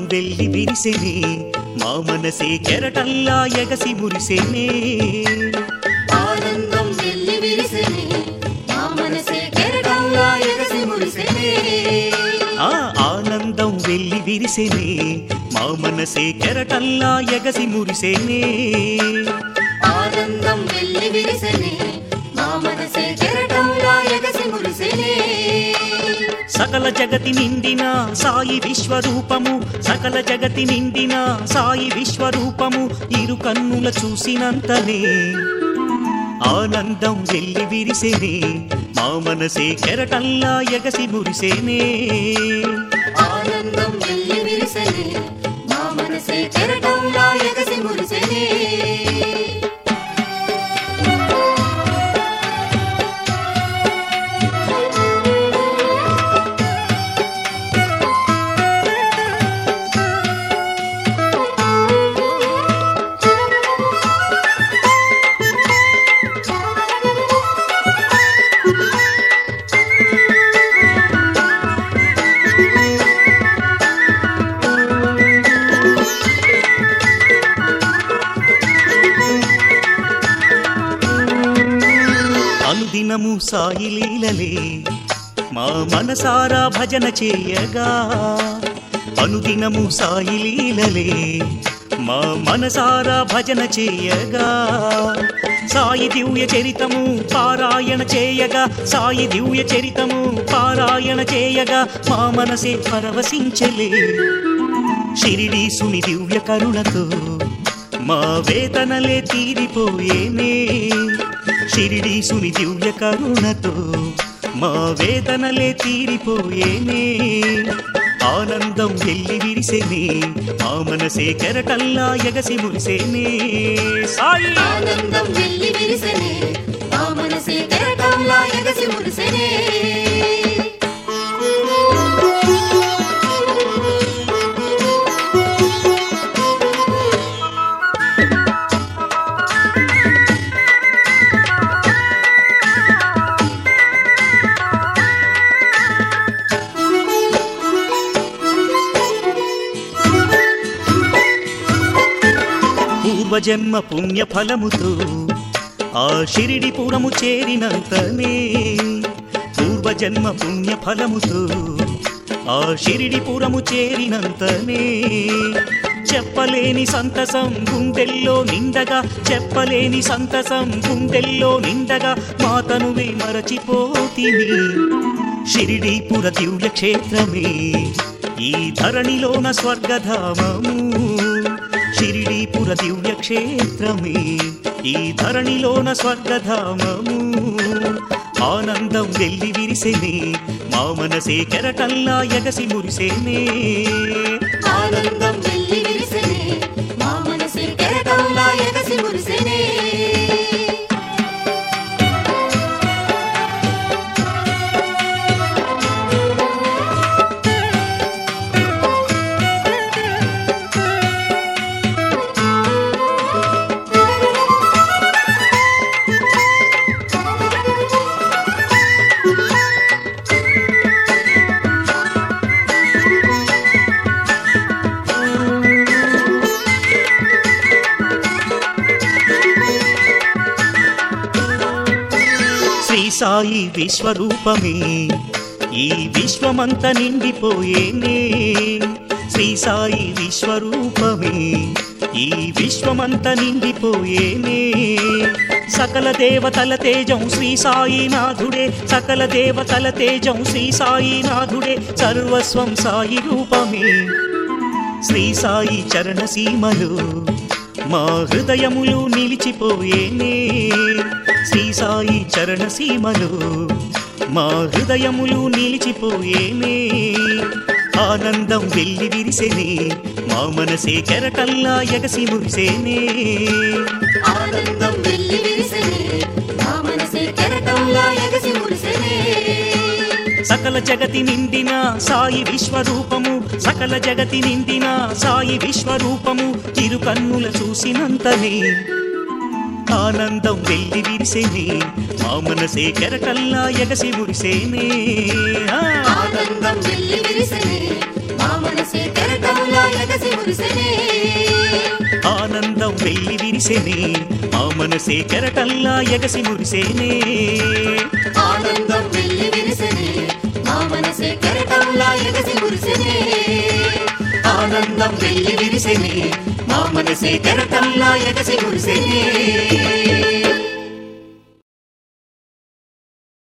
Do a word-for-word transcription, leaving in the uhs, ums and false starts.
వెళ్ళి విరిసెనే మా మనసే కెరటల్లా ఎగసి మురిసెనే ఆనందం వెళ్ళి విరిసెనే మా మనసే కెరటల్లా ఎగసి మురిసెనే ఆ ఆనందం వెళ్ళి విరిసెనే మా మనసే కెరటల్లా ఎగసి మురిసెనే ఆనందం వెళ్ళి విరిసెనే మా మనసే కెరటంలా ఎగసి మురిసెనే సకల జగతి నిండిన సాయి విశ్వరూపము సకల జగతి నిండిన సాయి విశ్వరూపము ఇరు కన్నుల చూసినంతనే ఆనందం వెళ్ళి విరిసెనే మా మనసే కెరటల్లా ఎగసి మురిసెనే ఆనందం వెళ్ళి విరిసెనే మా మనసే కెరటంలా ఎగసి మురిసెనే అనుదినము సాయి లీలలే మా మనసారా భజన చేయగా అనుదినము సాయి లీలలే మా మనసారా భజన చేయగా సాయి దివ్య చరితము పారాయణ చేయగా సాయి దివ్య చరితము పారాయణ చేయగా మా మనసే పరవశించలే షిరిడీసుని దివ్య కరుణతో మా వేదనలే తీరిపోయేనే షిరిడీసుని దివ్య కరుణతో మా వేదనలే తీరిపోయేనే ఆనందం వెళ్ళి విరిసెనే మా మనసే కెరటల్లా ఎగసి మురిసెనే సాయి ఆనందం వెళ్ళి విరిసెనే మా మనసే కెరటంలా ఎగసి మురిసెనే పూర్వజన్మ పుణ్య ఫలముతో ఆ షిరిడిపురము చేరినంతనే పూర్వజన్మ పుణ్య ఫలముతో ఆ షిరిడిపురము చేరినంతనే చెప్పలేని సంతసం గుండెల్లో నిండగా చెప్పలేని సంతసం గుండెల్లో నిండగా మాతనువే మరచిపోతిని షిరిడిపుర దివ్య క్షేత్రమే ఈ ధరణిలోన స్వర్గధామము షిరిడీపుర దివ్య క్షేత్రమే ఈ ధరణిలోన స్వర్గధామము ఆనందం వెళ్ళి విరిసెనే మా మనసే కెరటల్లా ఎగసి మురిసెనే ఆనందం వెళ్ళి విరిసెనే మా మనసే కెరటంలా ఎగసి మురిసెనే సాయి విశ్వరూపమే ఈ విశ్వమంత నిండిపోయేనే శ్రీ సాయి విశ్వరూపమే ఈ విశ్వమంత నిండిపోయేనే సకల దేవతల తేజం శ్రీ సాయినాథుడే సకల దేవతల తేజం శ్రీ సాయినాథుడే సర్వస్వం సాయి రూపమే శ్రీ సాయి చరణ సీమలు మా హృదయములు నిలిచిపోయేనే శ్రీ సాయి చరణ సీమలు మా హృదయములు నిలిచిపోయేనే ఆనందం వెళ్ళి విరిసెనే మా మనసే కెరటల్లా ఎగసి మురిసెనే ఆనందం వెళ్ళి విరిసెనే మా మనసే కెరటంలా ఎగసి మురిసెనే సకల జగతి నిండిన సాయి విశ్వరూపము సకల జగతి నిండిన సాయి విశ్వరూపము ఇరు కన్నుల చూసినంతనే ఆనందం వెళ్ళి విరిసెనే మా మనసే కెరటల్లా ఎగసి మురిసెనే ఆనందం వెళ్ళి విరిసెనే మా మనసే కెరటంలా ఎగసి మురిసెనే ఆనందం వెల్లి విరిసెనే మా మనసే కెరటంలా ఎగసి మురిసేనే ఆనందం వెల్లి విరిసెనే మా మనసే కెరటంలా ఎగసి మురిసెనే ఆనందం వెల్లి విరిసెనే మా మనసే కెరటంలా ఎగసి మురిసేనే